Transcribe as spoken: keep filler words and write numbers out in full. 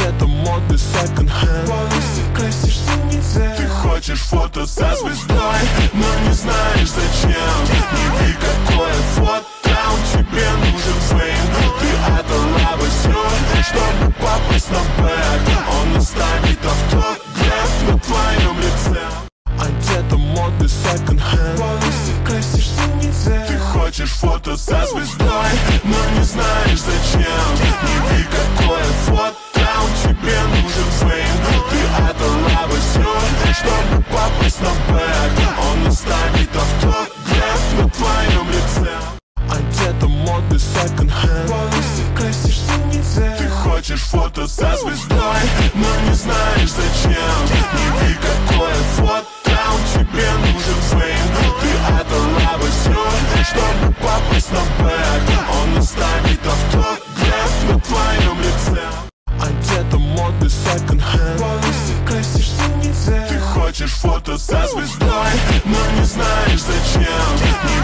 Одета модный секонд-хенд, волосы красишься нельзя. Ты хочешь фото со звездой, но не знаешь зачем. Не ви какое фото, тебе нужен фейм. Ты отдала бы все, чтобы попасть на бэк. Он оставит автограф на твоем лице. Одета модный секонд-хенд, Волосы красишься нельзя. ты хочешь фото со звездой, но не знаешь зачем. Не ви какое фото, тебе нужен фейм. Ты отдала бы все, чтобы попасть на бэк. Он оставит автограф на твоем лице. Одета модный секонд-хенд, Волосы красишься нельзя. ты хочешь фото со звездой, но не знаешь зачем. Не ви какое фото, тебе нужен фейм. Ты отдала бы все, чтобы попасть на бэк. Он оставит автограф на твоем лице. Одета модный секонд-хенд, Волосы красишься нельзя. ты хочешь фото со звездой, но не знаешь зачем. Не